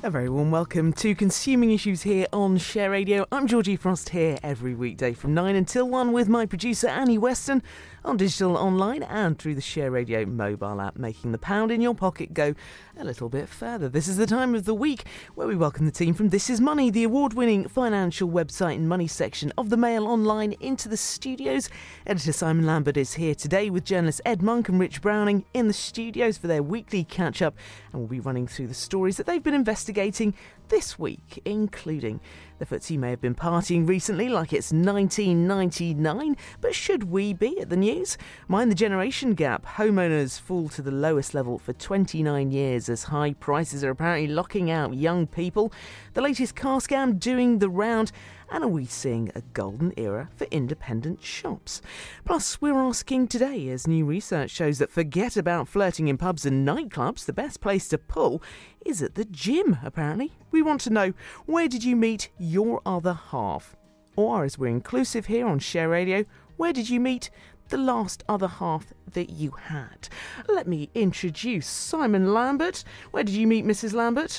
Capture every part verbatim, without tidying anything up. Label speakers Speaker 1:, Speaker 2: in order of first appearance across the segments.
Speaker 1: A very warm welcome to Consuming Issues here on Share Radio. I'm Georgie Frost here every weekday from nine until one with my producer Annie Weston on digital, online and through the Share Radio mobile app, making the pound in your pocket go a little bit further. This is the time of the week where we welcome the team from This Is Money, the award-winning financial website and money section of the Mail Online, into the studios. Editor Simon Lambert is here today with journalists Ed Monk and Rich Browning in the studios for their weekly catch-up, and we'll be running through the stories that they've been investigating this week, including the F T S E may have been partying recently like it's nineteen ninety-nine, but should we be at the news? Mind the generation gap. Homeowners fall to the lowest level for twenty-nine years as high prices are apparently locking out young people. The latest car scam doing the round. And are we seeing a golden era for independent shops? Plus, we're asking today, as new research shows that forget about flirting in pubs and nightclubs, the best place to pull is at the gym, apparently. We want to know, where did you meet your other half? Or, as we're inclusive here on Share Radio, where did you meet the last other half that you had? Let me introduce Simon Lambert. Where did you meet Missus Lambert?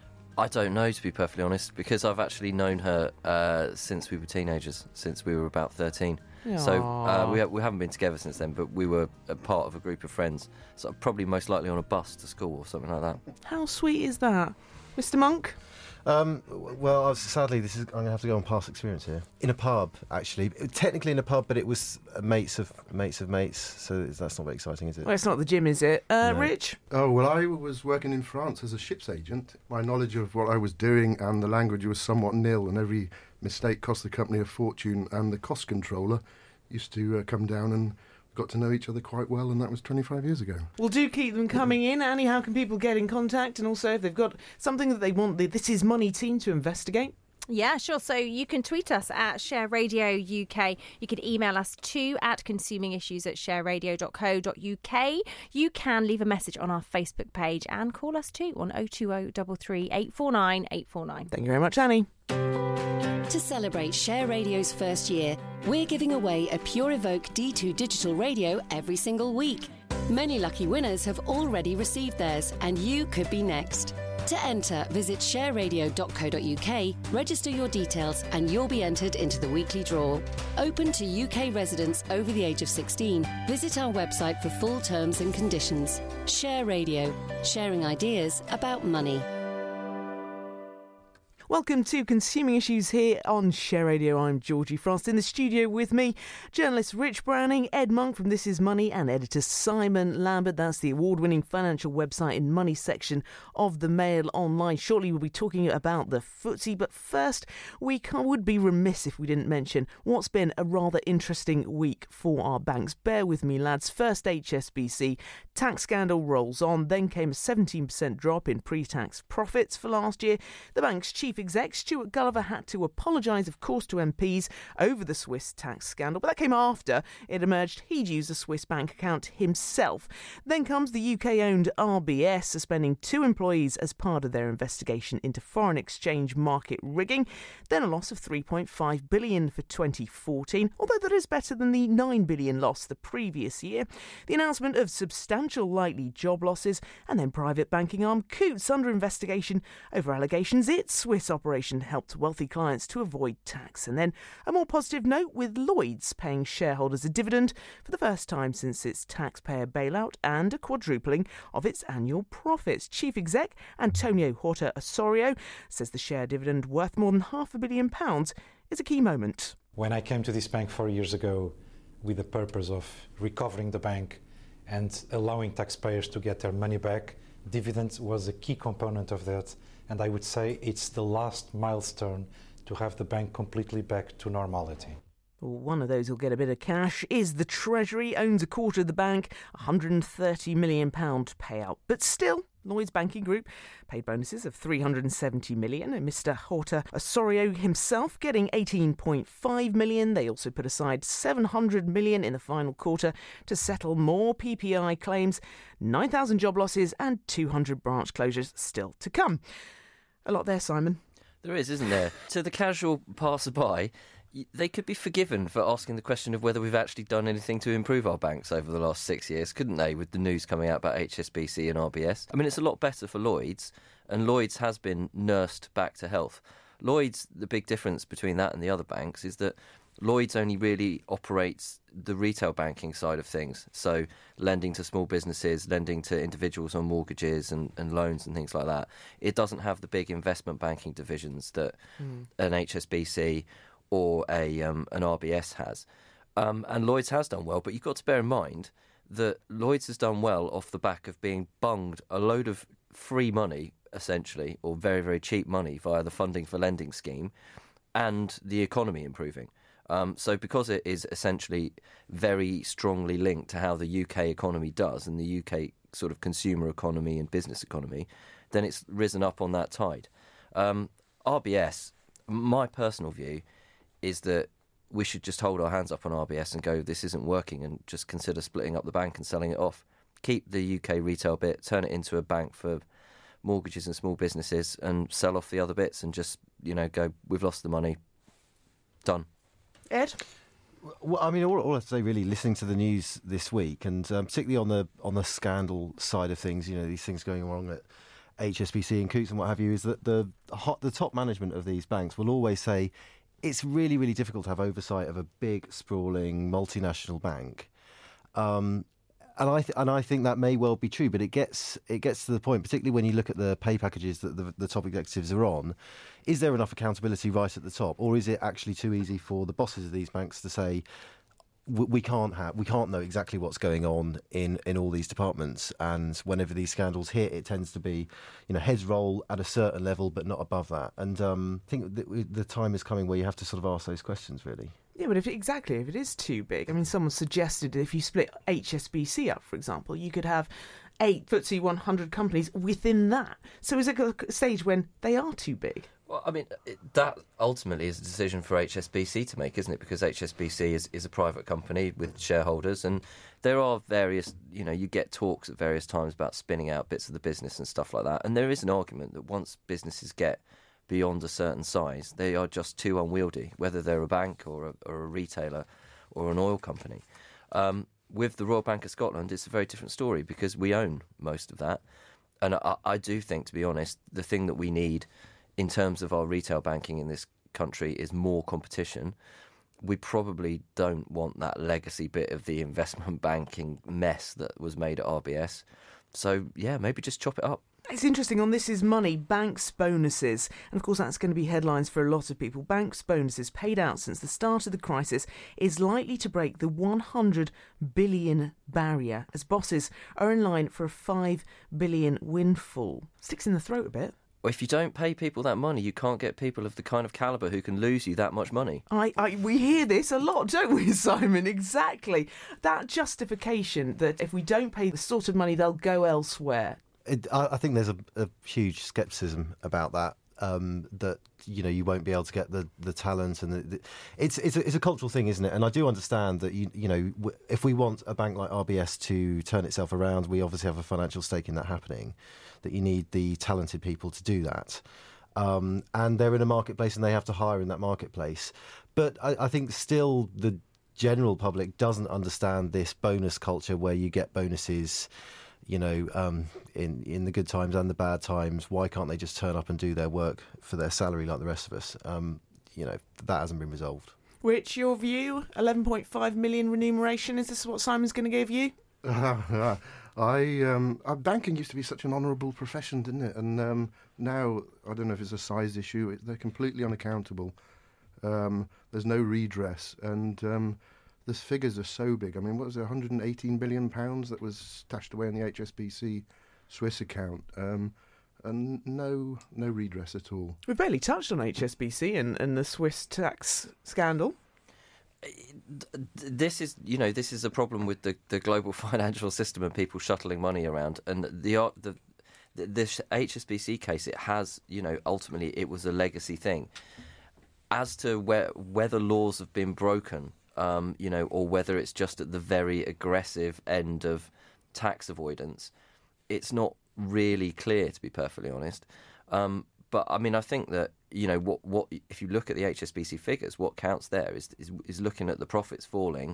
Speaker 2: I don't know, to be perfectly honest, because I've actually known her uh, since we were teenagers, since we were about thirteen. Aww. So uh, we, ha- we haven't been together since then, but we were a part of a group of friends. So probably most likely on a bus to school or something like that.
Speaker 1: How sweet is that? Mister Monk?
Speaker 3: Um, well, I was, sadly, this is. I'm going to have to go on past experience here. In a pub, actually, technically in a pub, but it was mates of mates of mates. So that's not very exciting, is it?
Speaker 1: Well, it's not the gym, is it? Uh, no. Rich?
Speaker 4: Oh well, I was working in France as a ships agent. My knowledge of what I was doing and the language was somewhat nil, and every mistake cost the company a fortune. And the cost controller used to uh, come down and got to know each other quite well, and that was twenty-five years ago.
Speaker 1: Well, do keep them coming in. Annie, how can people get in contact? And also, if they've got something that they want the This Is Money team to investigate?
Speaker 5: Yeah, sure. So you can tweet us at Share Radio U K. You can email us too at consuming issues at share radio dot co dot uk. You can leave a message on our Facebook page and call us too on oh two oh three three, eight four nine, eight four nine.
Speaker 1: Thank you very much, Annie.
Speaker 6: To celebrate Share Radio's first year, we're giving away a Pure Evoke D two digital radio every single week. Many lucky winners have already received theirs, and you could be next. To enter, visit share radio dot co dot uk, register your details, and you'll be entered into the weekly draw. Open to U K residents over the age of sixteen. Visit our website for full terms and conditions. Share Radio, sharing ideas about money.
Speaker 1: Welcome to Consuming Issues here on Share Radio. I'm Georgie Frost. In the studio with me, journalists Rich Browning, Ed Monk from This Is Money, and editor Simon Lambert. That's the award-winning financial website and money section of the Mail Online. Shortly we'll be talking about the F T S E, but first we would be remiss if we didn't mention what's been a rather interesting week for our banks. Bear with me, lads. First H S B C, tax scandal rolls on. Then came a seventeen percent drop in pre-tax profits for last year. The bank's chief exec, Stuart Gulliver, had to apologise, of course, to M Ps over the Swiss tax scandal, but that came after it emerged he'd used a Swiss bank account himself. Then comes the U K-owned R B S suspending two employees as part of their investigation into foreign exchange market rigging. Then a loss of three point five billion dollars for twenty fourteen, although that is better than the nine billion dollars loss the previous year. The announcement of substantial likely job losses, and then private banking arm Coutts under investigation over allegations its Swiss operation helped wealthy clients to avoid tax. And then a more positive note with Lloyds paying shareholders a dividend for the first time since its taxpayer bailout and a quadrupling of its annual profits. Chief Exec Antonio Horta Osorio says the share dividend worth more than half a billion pounds is a key moment.
Speaker 7: When I came to this bank four years ago with the purpose of recovering the bank and allowing taxpayers to get their money back, dividends was a key component of that. And I would say it's the last milestone to have the bank completely back to normality.
Speaker 1: Well, one of those who'll get a bit of cash is the Treasury, owns a quarter of the bank, one hundred thirty million pounds payout. But still, Lloyds Banking Group paid bonuses of three hundred seventy million pounds, and Mister Horta Osorio himself getting eighteen point five million pounds. They also put aside seven hundred million pounds in the final quarter to settle more P P I claims, nine thousand job losses and two hundred branch closures still to come. A lot there, Simon.
Speaker 2: There is, isn't there? To the casual passer-by, they could be forgiven for asking the question of whether we've actually done anything to improve our banks over the last six years, couldn't they, with the news coming out about H S B C and R B S? I mean, it's a lot better for Lloyds, and Lloyds has been nursed back to health. Lloyds, the big difference between that and the other banks is that Lloyds only really operates the retail banking side of things, so lending to small businesses, lending to individuals on mortgages and, and loans and things like that. It doesn't have the big investment banking divisions that mm. an H S B C or a um, an R B S has. Um, and Lloyds has done well, but you've got to bear in mind that Lloyds has done well off the back of being bunged a load of free money, essentially, or very, very cheap money via the funding for lending scheme, and the economy improving. Um, so because it is essentially very strongly linked to how the U K economy does, and the U K sort of consumer economy and business economy, then it's risen up on that tide. Um, R B S, my personal view, is that we should just hold our hands up on R B S and go, this isn't working, and just consider splitting up the bank and selling it off. Keep the U K retail bit, turn it into a bank for mortgages and small businesses, and sell off the other bits and just, you know, go, we've lost the money, done.
Speaker 1: Ed?
Speaker 3: Well, I mean, all, all I have to say, really, listening to the news this week, and um, particularly on the on the scandal side of things, you know, these things going wrong at H S B C and Coutts and what have you, is that the hot, the top management of these banks will always say it's really, really difficult to have oversight of a big, sprawling, multinational bank. Um, and I th- and I think that may well be true, but it gets it gets to the point, particularly when you look at the pay packages that the, the top executives are on. Is there enough accountability right at the top, or is it actually too easy for the bosses of these banks to say, we can't have, we can't know exactly what's going on in, in all these departments, and whenever these scandals hit, it tends to be, you know, heads roll at a certain level, but not above that. And um, I think that the time is coming where you have to sort of ask those questions, really.
Speaker 1: Yeah, but if exactly if it is too big, I mean, someone suggested if you split H S B C up, for example, you could have eight F T S E one hundred companies within that. So is it a stage when they are too big?
Speaker 2: Well, I mean, it, that ultimately is a decision for H S B C to make, isn't it? Because H S B C is, is a private company with shareholders, and there are various, you know, you get talks at various times about spinning out bits of the business and stuff like that. And there is an argument that once businesses get beyond a certain size, they are just too unwieldy, whether they're a bank or a, or a retailer or an oil company. Um, with the Royal Bank of Scotland, it's a very different story because we own most of that. And I, I do think, to be honest, the thing that we need in terms of our retail banking in this country is more competition. We probably don't want that legacy bit of the investment banking mess that was made at R B S. So, yeah, maybe just chop it up.
Speaker 1: It's interesting, on This Is Money, banks' bonuses, and of course that's going to be headlines for a lot of people. Banks' bonuses paid out since the start of the crisis is likely to break the one hundred billion barrier as bosses are in line for a five billion windfall. Sticks in the throat a bit.
Speaker 2: Well, if you don't pay people that money, you can't get people of the kind of calibre who can lose you that much money.
Speaker 1: I, I, we hear this a lot, don't we, Simon? Exactly. That justification that if we don't pay the sort of money, they'll go elsewhere.
Speaker 3: It, I, I think there's a, a huge scepticism about that. Um, that you know you won't be able to get the, the talent, and the, the, it's it's a, it's a cultural thing, isn't it? And I do understand that you you know w- if we want a bank like R B S to turn itself around, we obviously have a financial stake in that happening. That you need the talented people to do that, um, and they're in a marketplace and they have to hire in that marketplace. But I, I think still the general public doesn't understand this bonus culture where you get bonuses. You know, um, in in the good times and the bad times, why can't they just turn up and do their work for their salary like the rest of us? Um, you know, that hasn't been resolved.
Speaker 1: Rich, your view? eleven point five million remuneration. Is this what Simon's going to give you?
Speaker 4: Uh, I um, uh, banking used to be such an honourable profession, didn't it? And um, now I don't know if it's a size issue. It, they're completely unaccountable. Um, there's no redress, and um, the figures are so big. I mean, what was it, one hundred eighteen billion pounds that was stashed away in the H S B C Swiss account, um, and no no redress at all.
Speaker 1: We've barely touched on H S B C and, and the Swiss tax scandal.
Speaker 2: This is, you know, this is a problem with the, the global financial system and people shuttling money around. And the the this H S B C case, it has, you know, ultimately it was a legacy thing. As to where whether laws have been broken. Um, you know, or whether it's just at the very aggressive end of tax avoidance, it's not really clear, to be perfectly honest. Um, but I mean, I think that, you know, what what if you look at the H S B C figures, what counts there is is, is looking at the profits falling,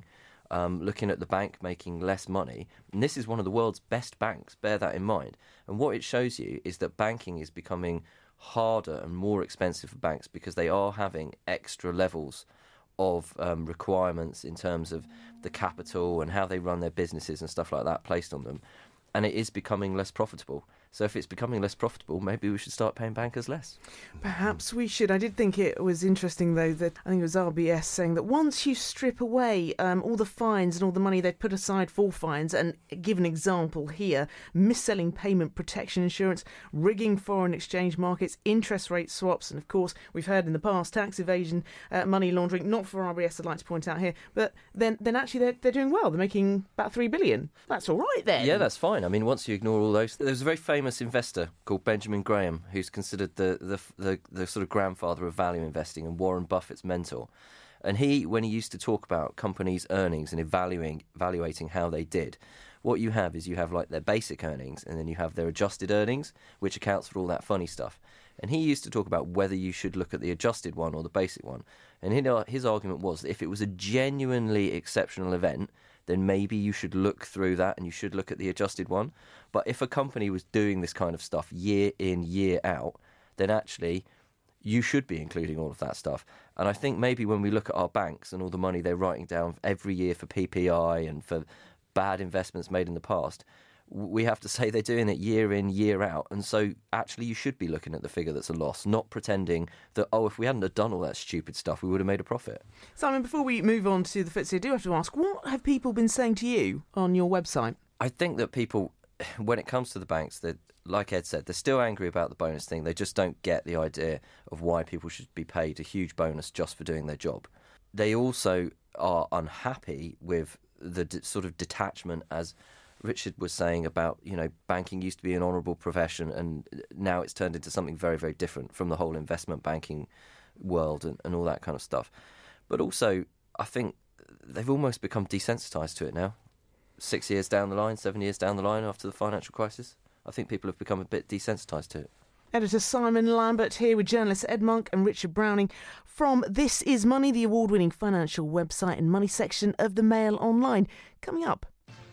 Speaker 2: um, looking at the bank making less money. And this is one of the world's best banks, bear that in mind. And what it shows you is that banking is becoming harder and more expensive for banks because they are having extra levels of um, requirements in terms of the capital and how they run their businesses and stuff like that placed on them. And it is becoming less profitable. So if it's becoming less profitable, maybe we should start paying bankers less.
Speaker 1: Perhaps we should. I did think it was interesting, though, that I think it was R B S saying that once you strip away um, all the fines and all the money they'd put aside for fines, and give an example here, mis-selling payment protection insurance, rigging foreign exchange markets, interest rate swaps, and of course, we've heard in the past, tax evasion, uh, money laundering, not for R B S, I'd like to point out here, but then, then actually they're, they're doing well. They're making about three billion. That's all right then.
Speaker 2: Yeah, that's fine. I mean, once you ignore all those... There's a very famous investor called Benjamin Graham, who's considered the, the the the sort of grandfather of value investing and Warren Buffett's mentor. And he, when he used to talk about companies' earnings and evaluating evaluating how they did, what you have is you have like their basic earnings and then you have their adjusted earnings, which accounts for all that funny stuff. And he used to talk about whether you should look at the adjusted one or the basic one. And his, his argument was that if it was a genuinely exceptional event, then maybe you should look through that and you should look at the adjusted one. But if a company was doing this kind of stuff year in, year out, then actually you should be including all of that stuff. And I think maybe when we look at our banks and all the money they're writing down every year for P P I and for bad investments made in the past, we have to say they're doing it year in, year out. And so actually you should be looking at the figure that's a loss, not pretending that, oh, if we hadn't have done all that stupid stuff, we would have made a profit.
Speaker 1: Simon, before we move on to the F T S E, I do have to ask, what have people been saying to you on your website?
Speaker 2: I think that people, when it comes to the banks, that, like Ed said, they're still angry about the bonus thing. They just don't get the idea of why people should be paid a huge bonus just for doing their job. They also are unhappy with the d- sort of detachment, as Richard was saying, about, you know, banking used to be an honourable profession and now it's turned into something very, very different from the whole investment banking world and, and all that kind of stuff. But also, I think they've almost become desensitised to it now. Six years down the line, seven years down the line after the financial crisis, I think people have become a bit desensitised to it.
Speaker 1: Editor Simon Lambert here with journalists Ed Monk and Richard Browning from This Is Money, the award-winning financial website and money section of the Mail Online. Coming up.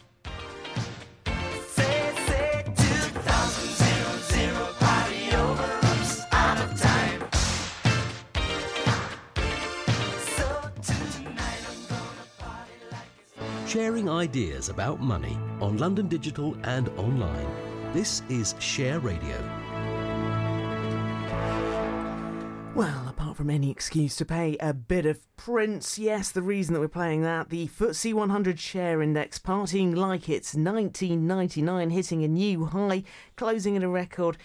Speaker 8: Sharing ideas about money on London Digital and online. This is Share Radio.
Speaker 1: Well, apart from any excuse to pay a bit of Prince, yes, the reason that we're playing that, the F T S E one hundred share index partying like it's nineteen ninety-nine, hitting a new high, closing at a record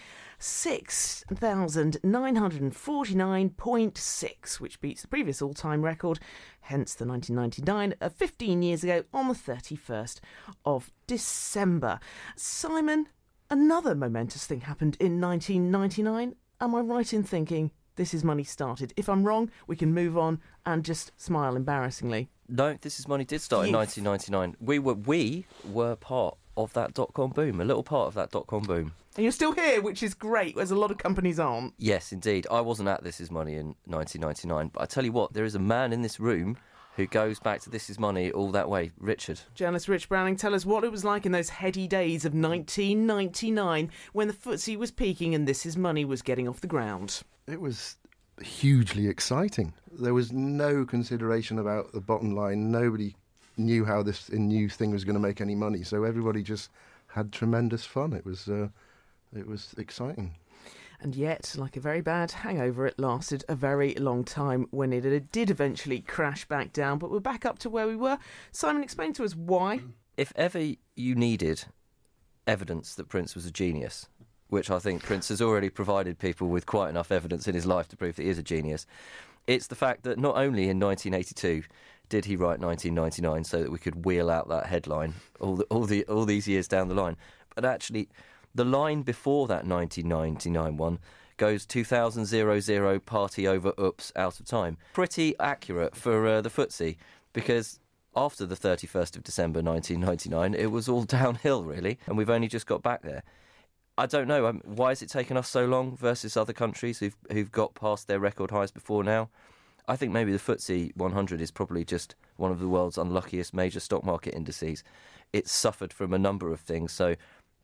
Speaker 1: six thousand nine hundred forty-nine point six, which beats the previous all-time record, hence the nineteen ninety-nine, uh, fifteen years ago on the thirty-first of December. Simon, another momentous thing happened in nineteen ninety-nine. Am I right in thinking This Is Money started? If I'm wrong, we can move on and just smile embarrassingly.
Speaker 2: No, This Is Money did start in nineteen ninety-nine. We were we were part of that dot-com boom, a little part of that dot-com boom.
Speaker 1: And you're still here, which is great, as a lot of companies aren't.
Speaker 2: Yes, indeed. I wasn't at This Is Money in nineteen ninety-nine, but I tell you what, there is a man in this room who goes back to This Is Money all that way. Richard.
Speaker 1: Journalist Rich Browning, tell us what it was like in those heady days of nineteen ninety-nine when the F T S E was peaking and This Is Money was getting off the ground.
Speaker 4: It was hugely exciting. There was no consideration about the bottom line. Nobody knew how this new thing was going to make any money, so everybody just had tremendous fun. It was, uh, it was exciting.
Speaker 1: And yet, like a very bad hangover, it lasted a very long time when it did eventually crash back down. But we're back up to where we were. Simon, explain to us why.
Speaker 2: If ever you needed evidence that Prince was a genius, which I think Prince has already provided people with quite enough evidence in his life to prove that he is a genius, it's the fact that not only in nineteen eighty-two did he write nineteen ninety-nine so that we could wheel out that headline all the, all the all these years down the line, but actually the line before that nineteen ninety-nine one goes two thousand party over, oops, out of time. Pretty accurate for uh, the F T S E, because after the thirty-first of December nineteen ninety-nine, it was all downhill, really, and we've only just got back there. I don't know, um, why has it taken us so long versus other countries who've, who've got past their record highs before now? I think maybe the F T S E one hundred is probably just one of the world's unluckiest major stock market indices. It's suffered from a number of things. So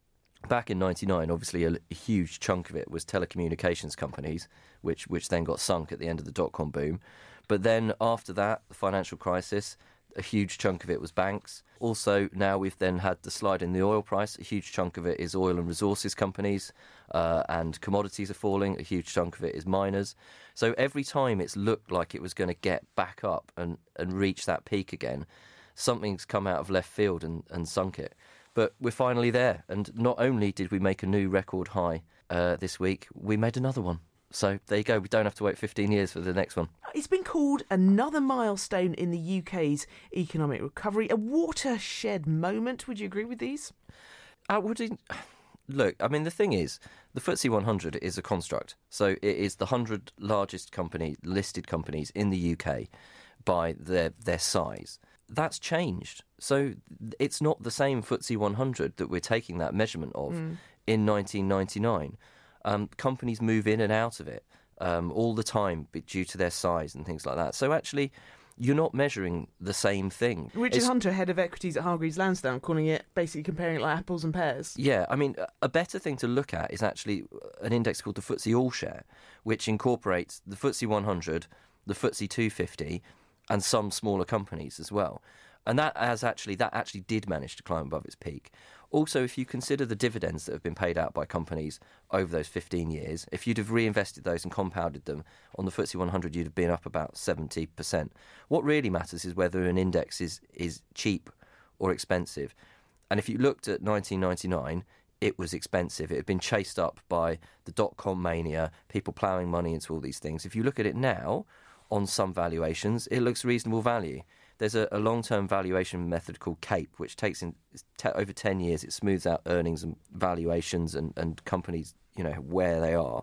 Speaker 2: back in ninety-nine, obviously a, a huge chunk of it was telecommunications companies, which which then got sunk at the end of the dot-com boom. But then after that, the financial crisis, a huge chunk of it was banks. Also, now we've then had the slide in the oil price. A huge chunk of it is oil and resources companies, uh, and commodities are falling. A huge chunk of it is miners. So every time it's looked like it was going to get back up and, and reach that peak again, something's come out of left field and, and sunk it. But we're finally there. And not only did we make a new record high uh, this week, we made another one. So there you go. We don't have to wait fifteen years for the next one.
Speaker 1: It's been called another milestone in the U K's economic recovery, a watershed moment. Would you agree with these?
Speaker 2: I wouldn't. Look, I mean, the thing is, the F T S E one hundred is a construct. So it is the one hundred largest company, listed companies in the U K by their their size. That's changed. So it's not the same F T S E one hundred that we're taking that measurement of mm. in nineteen ninety-nine. Um, companies move in and out of it um, all the time due to their size and things like that. So actually, you're not measuring the same thing.
Speaker 1: Richard it's, Hunter, head of equities at Hargreaves Lansdown, calling it, basically comparing it like apples and pears.
Speaker 2: Yeah, I mean, a better thing to look at is actually an index called the F T S E All Share, which incorporates the F T S E one hundred, the F T S E two fifty, and some smaller companies as well. And that has actually that actually did manage to climb above its peak. Also, if you consider the dividends that have been paid out by companies over those fifteen years, if you'd have reinvested those and compounded them on the F T S E one hundred, you'd have been up about seventy percent. What really matters is whether an index is, is cheap or expensive. And if you looked at nineteen ninety-nine, it was expensive. It had been chased up by the dot-com mania, people ploughing money into all these things. If you look at it now, on some valuations, it looks reasonable value. There's a, a long-term valuation method called CAPE, which takes in te- over ten years. It smooths out earnings and valuations and, and companies, you know, where they are.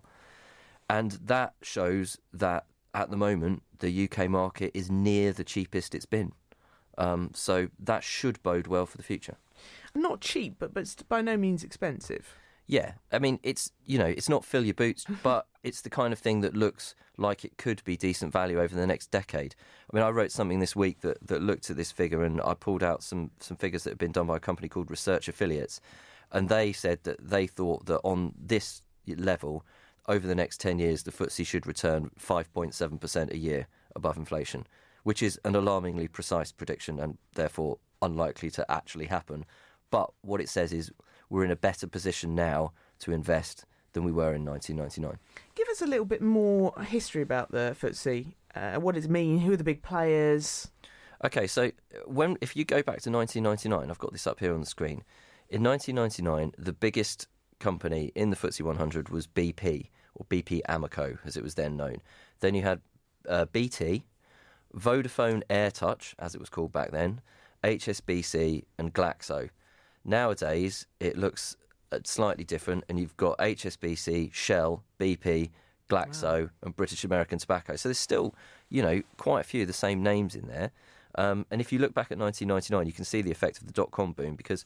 Speaker 2: And that shows that at the moment, the U K market is near the cheapest it's been. Um, so that should bode well for the future.
Speaker 1: Not cheap, but, but it's by no means expensive.
Speaker 2: Yeah, I mean, it's, you know, it's not fill your boots, but it's the kind of thing that looks like it could be decent value over the next decade. I mean, I wrote something this week that, that looked at this figure, and I pulled out some, some figures that have been done by a company called Research Affiliates, and they said that they thought that on this level, over the next ten years, the F T S E should return five point seven percent a year above inflation, which is an alarmingly precise prediction and therefore unlikely to actually happen. But what it says is we're in a better position now to invest than we were in nineteen ninety-nine.
Speaker 1: Give us a little bit more history about the F T S E. Uh, what does it mean? Who are the big players?
Speaker 2: Okay, so when if you go back to nineteen ninety-nine, I've got this up here on the screen. In nineteen ninety-nine, the biggest company in the F T S E one hundred was B P, or B P Amoco, as it was then known. Then you had uh, B T, Vodafone AirTouch, as it was called back then, H S B C and Glaxo. Nowadays, it looks slightly different, and you've got H S B C, Shell, B P, Glaxo, wow. and British American Tobacco. So there's still, you know, quite a few of the same names in there. Um, and if you look back at nineteen ninety-nine, you can see the effect of the dot-com boom, because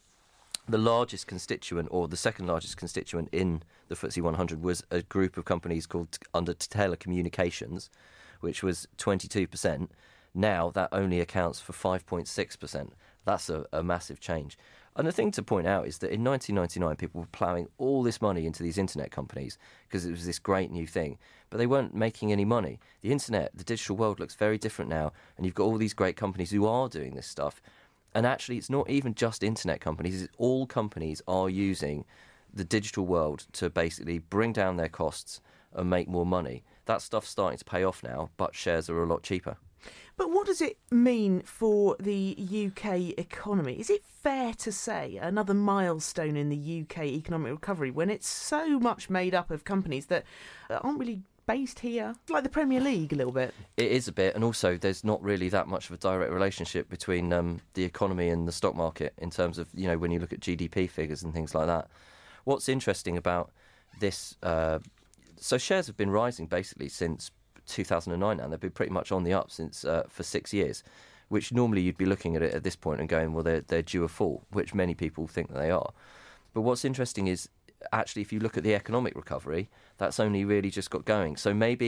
Speaker 2: the largest constituent, or the second largest constituent in the F T S E one hundred, was a group of companies called under telecommunications, which was twenty-two percent. Now that only accounts for five point six percent. That's a, a massive change. And the thing to point out is that in nineteen ninety-nine, people were ploughing all this money into these internet companies because it was this great new thing, but they weren't making any money. The internet, the digital world looks very different now, and you've got all these great companies who are doing this stuff. And actually, it's not even just internet companies. It's all companies are using the digital world to basically bring down their costs and make more money. That stuff's starting to pay off now, but shares are a lot cheaper.
Speaker 1: But what does it mean for the U K economy? Is it fair to say another milestone in the U K economic recovery when it's so much made up of companies that aren't really based here? Like the Premier League a little bit.
Speaker 2: It is a bit, and also there's not really that much of a direct relationship between um, the economy and the stock market in terms of, you know, when you look at G D P figures and things like that. What's interesting about this, uh, so shares have been rising basically since two thousand nine, and they've been pretty much on the up since uh, for six years, which normally you'd be looking at it at this point and going, well, they're, they're due a fall, which many people think that they are. But what's interesting is, actually, if you look at the economic recovery, that's only really just got going. So maybe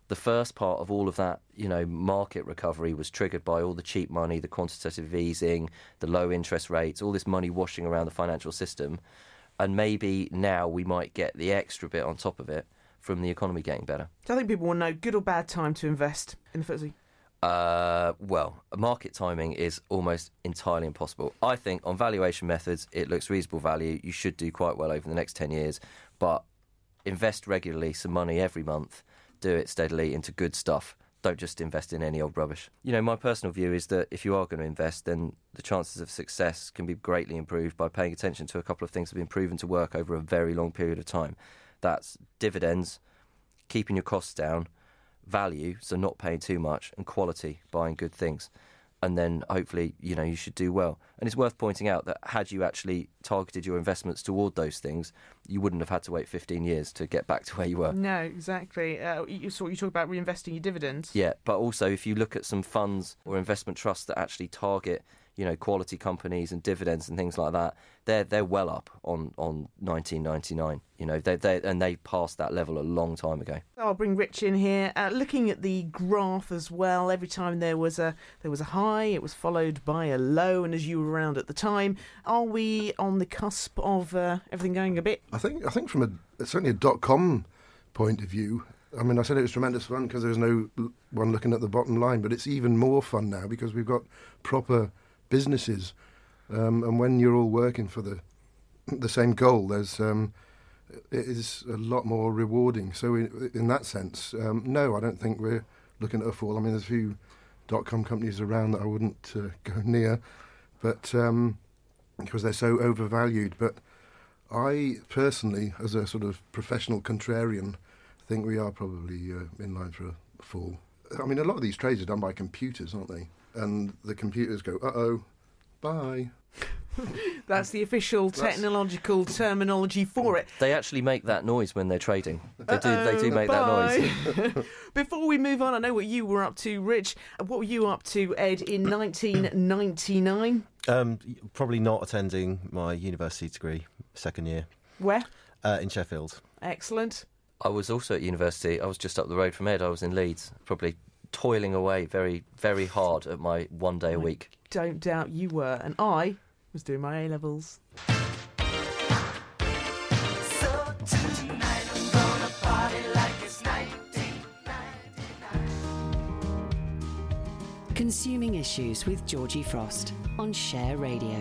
Speaker 2: the first part of all of that, you know, market recovery was triggered by all the cheap money, the quantitative easing, the low interest rates, all this money washing around the financial system. And maybe now we might get the extra bit on top of it from the economy getting better.
Speaker 1: So I think people want to know good or bad time to invest in the F T S E.
Speaker 2: Uh, well, market timing is almost entirely impossible. I think on valuation methods, it looks reasonable value. You should do quite well over the next ten years, but invest regularly, some money every month, do it steadily into good stuff. Don't just invest in any old rubbish. You know, my personal view is that if you are going to invest, then the chances of success can be greatly improved by paying attention to a couple of things that have been proven to work over a very long period of time. That's dividends, keeping your costs down, value, so not paying too much, and quality, buying good things. And then hopefully, you know, you should do well. And it's worth pointing out that had you actually targeted your investments toward those things, you wouldn't have had to wait fifteen years to get back to where you were.
Speaker 1: No, exactly. Uh, you, so you talk about reinvesting your dividends.
Speaker 2: Yeah, but also if you look at some funds or investment trusts that actually target, you know, quality companies and dividends and things like that, they're they're well up on, on nineteen ninety-nine. You know, they they and they passed that level a long time ago.
Speaker 1: I'll bring Rich in here. Uh, looking at the graph as well, every time there was a there was a high, it was followed by a low, and as you were around at the time, are we on the cusp of uh, everything going a bit?
Speaker 4: I think I think from a certainly a dot com point of view. I mean, I said it was tremendous fun because there's no one looking at the bottom line, but it's even more fun now because we've got proper businesses, um, and when you're all working for the the same goal, there's um, it is a lot more rewarding. So in, in that sense, um, no, I don't think we're looking at a fall. I mean, there's a few dot-com companies around that I wouldn't uh, go near, but um, because they're so overvalued. But I personally, as a sort of professional contrarian, think we are probably uh, in line for a fall. I mean, a lot of these trades are done by computers, aren't they? And the computers go, uh-oh, bye.
Speaker 1: That's the official technological That's... terminology for it.
Speaker 2: They actually make that noise when they're trading. They Uh-oh, do. They do make bye. that noise.
Speaker 1: Before we move on, I know what you were up to, Rich. What were you up to, Ed, in nineteen ninety-nine?
Speaker 3: Um, probably not attending my university degree, second year.
Speaker 1: Where?
Speaker 3: Uh, in Sheffield.
Speaker 1: Excellent.
Speaker 2: I was also at university. I was just up the road from Ed. I was in Leeds, probably toiling away very, very hard at my one day a week.
Speaker 1: I don't doubt you were. And I was doing my A-levels.
Speaker 9: So tonight I'm gonna party like it's nineteen ninety-nine.
Speaker 6: Consuming Issues with Georgie Frost on Share Radio.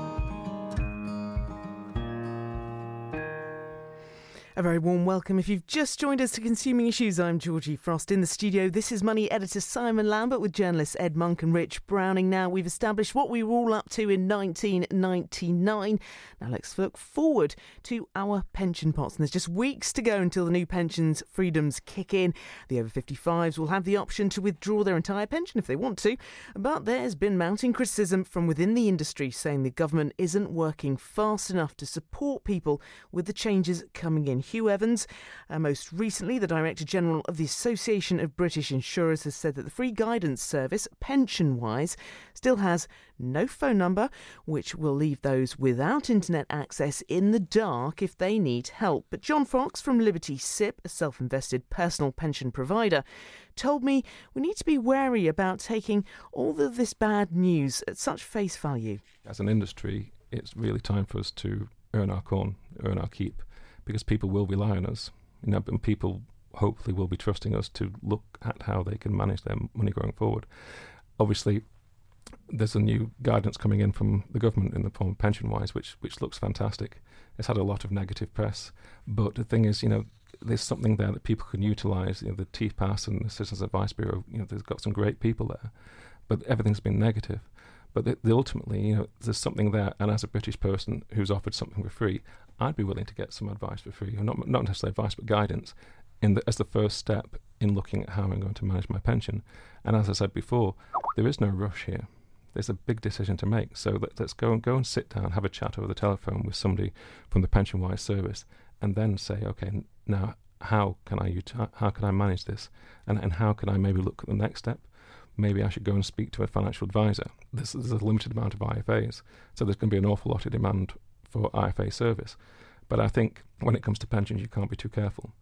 Speaker 1: A very warm welcome. If you've just joined us to Consuming Issues, I'm Georgie Frost. In the studio, This Is Money editor Simon Lambert with journalists Ed Monk and Rich Browning. Now, we've established what we were all up to in nineteen ninety-nine. Now, let's look forward to our pension pots. And there's just weeks to go until the new pensions freedoms kick in. The over fifty-fives will have the option to withdraw their entire pension if they want to. But there's been mounting criticism from within the industry saying the government isn't working fast enough to support people with the changes coming in. Hugh Evans, uh, most recently the Director General of the Association of British Insurers, has said that the free guidance service, PensionWise, still has no phone number, which will leave those without internet access in the dark if they need help. But John Fox from Liberty S I P, a self-invested personal pension provider, told me we need to be wary about taking all of this bad news at such face value.
Speaker 10: As an industry, it's really time for us to earn our corn, earn our keep, because people will rely on us, you know, and people hopefully will be trusting us to look at how they can manage their money going forward. Obviously, there's a new guidance coming in from the government in the form of PensionWise, which which looks fantastic. It's had a lot of negative press, but the thing is, you know, there's something there that people can utilise. You know, the T P A S and the Citizens Advice Bureau, you know, there's got some great people there, but everything's been negative. But the, the ultimately, you know, there's something there, and as a British person who's offered something for free, I'd be willing to get some advice for free, or not not necessarily advice, but guidance, in the, as the first step in looking at how I'm going to manage my pension. And as I said before, there is no rush here. There's a big decision to make, so let, let's go and go and sit down, have a chat over the telephone with somebody from the PensionWise service, and then say, okay, now how can I uti- how can I manage this, and and how can I maybe look at the next step? Maybe I should go and speak to a financial advisor. There's, there's a limited amount of I F As, so there's going to be an awful lot of demand for I F A service. But I think when it comes to pensions, you can't be too careful.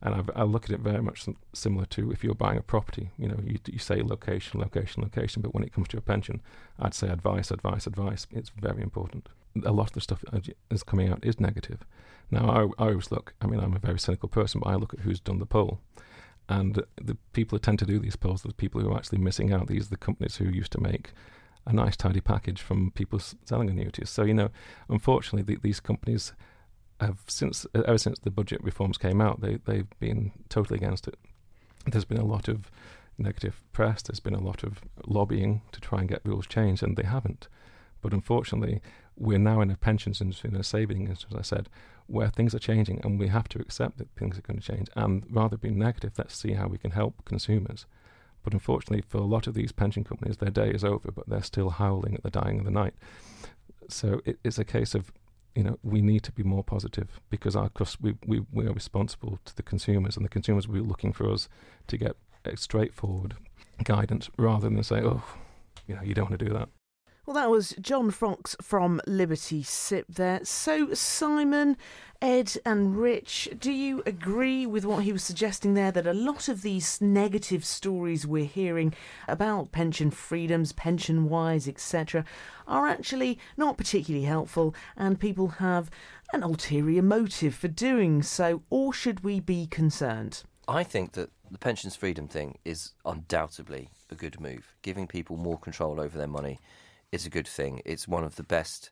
Speaker 10: And I've, I look at it very much similar to if you're buying a property. You know, you, you say location, location, location, but when it comes to your pension, I'd say advice, advice, advice. It's very important. A lot of the stuff that's coming out is negative. Now, I, I always look, I mean, I'm a very cynical person, but I look at who's done the poll. And the people who tend to do these polls are the people who are actually missing out. These are the companies who used to make a nice, tidy package from people selling annuities. So, you know, unfortunately, the, these companies have since, ever since the budget reforms came out, they, they've been totally against it. There's been a lot of negative press, there's been a lot of lobbying to try and get rules changed, and they haven't. But unfortunately, we're now in a pensions industry and a saving industry, as I said, where things are changing, and we have to accept that things are going to change. And rather than being negative, let's see how we can help consumers. But unfortunately, for a lot of these pension companies, their day is over, but they're still howling at the dying of the night. So it, it's a case of, you know, we need to be more positive, because our we, we we are responsible to the consumers, and the consumers will be looking for us to get a straightforward guidance rather than say, oh, you know, you don't want to do that.
Speaker 1: Well, that was John Fox from Liberty S I P there. So, Simon, Ed and Rich, do you agree with what he was suggesting there, that a lot of these negative stories we're hearing about pension freedoms, pension-wise, et cetera, are actually not particularly helpful, and people have an ulterior motive for doing so, or should we be concerned?
Speaker 2: I think that the pensions freedom thing is undoubtedly a good move. Giving people more control over their money is a good thing. It's one of the best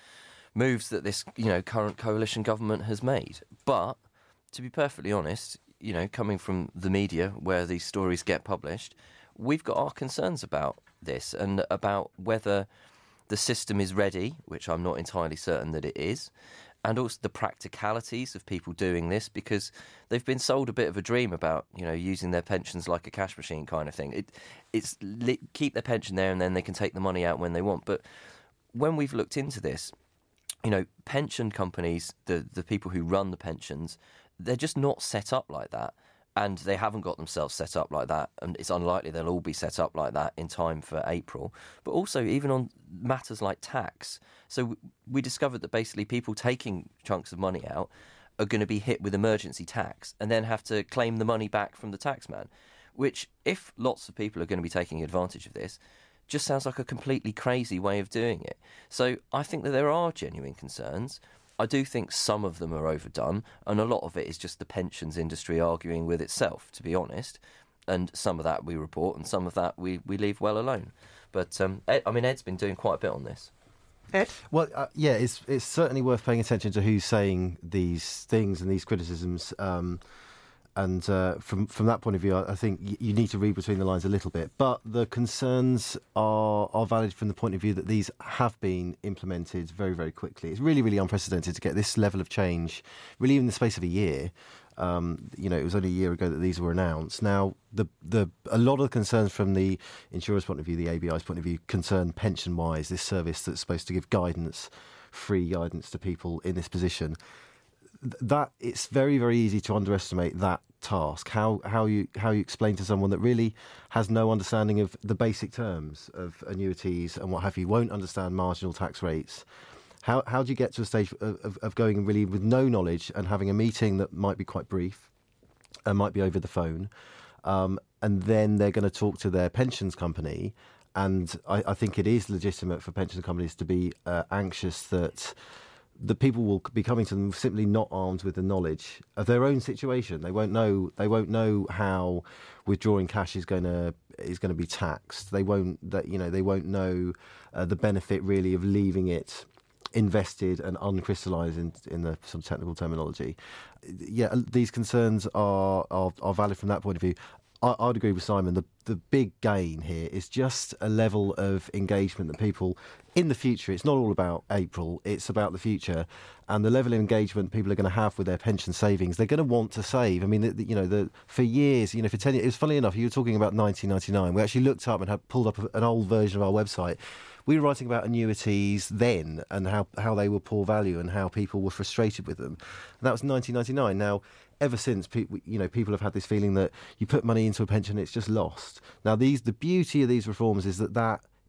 Speaker 2: moves that this, you know, current coalition government has made. But to be perfectly honest, you know, coming from the media where these stories get published, we've got our concerns about this and about whether the system is ready, which I'm not entirely certain that it is, and also the practicalities of people doing this, because they've been sold a bit of a dream about, you know, using their pensions like a cash machine kind of thing. It, it's li- keep their pension there and then they can take the money out when they want. But when we've looked into this, you know, pension companies, the, the people who run the pensions, they're just not set up like that. And they haven't got themselves set up like that, and it's unlikely they'll all be set up like that in time for April. But also, even on matters like tax. So we discovered that basically people taking chunks of money out are going to be hit with emergency tax and then have to claim the money back from the taxman, which, if lots of people are going to be taking advantage of this, just sounds like a completely crazy way of doing it. So I think that there are genuine concerns. I do think some of them are overdone, and a lot of it is just the pensions industry arguing with itself, to be honest. And some of that we report, and some of that we, we leave well alone. But, um, Ed, I mean, Ed's been doing quite a bit on this.
Speaker 1: Ed?
Speaker 3: Well, uh, yeah, it's it's certainly worth paying attention to who's saying these things and these criticisms. Um, and uh, from from that point of view, I, I think y- you need to read between the lines a little bit. But the concerns are are valid from the point of view that these have been implemented very, very quickly. It's really, really unprecedented to get this level of change, really in the space of a year. Um, you know, it was only a year ago that these were announced. Now, the the a lot of the concerns from the insurer's point of view, the A B I's point of view, concern pension-wise, this service that's supposed to give guidance, free guidance to people in this position. That it's very, very easy to underestimate that task. How how you how you explain to someone that really has no understanding of the basic terms of annuities and what have you, won't understand marginal tax rates. How how do you get to a stage of, of, of going really with no knowledge and having a meeting that might be quite brief and might be over the phone, um, and then they're going to talk to their pensions company. And I, I think it is legitimate for pension companies to be uh, anxious that the people will be coming to them simply not armed with the knowledge of their own situation. They won't know. They won't know how withdrawing cash is going to is going to be taxed. They won't. That you know. They won't know uh, the benefit really of leaving it invested and uncrystallised in, in the some technical terminology. Yeah, these concerns are are, are valid from that point of view. I, I'd agree with Simon. The the big gain here is just a level of engagement that people in the future. It's not all about April. It's about the future, and the level of engagement people are going to have with their pension savings. They're going to want to save. I mean, the, the, you know, the for years, you know, for ten years. It was funny enough. You were talking about nineteen ninety-nine. We actually looked up and had pulled up an old version of our website. We were writing about annuities then and how, how they were poor value and how people were frustrated with them. And that was nineteen ninety-nine. Now, ever since, pe- you know, people have had this feeling that you put money into a pension, it's just lost. Now, these the beauty of these reforms is that that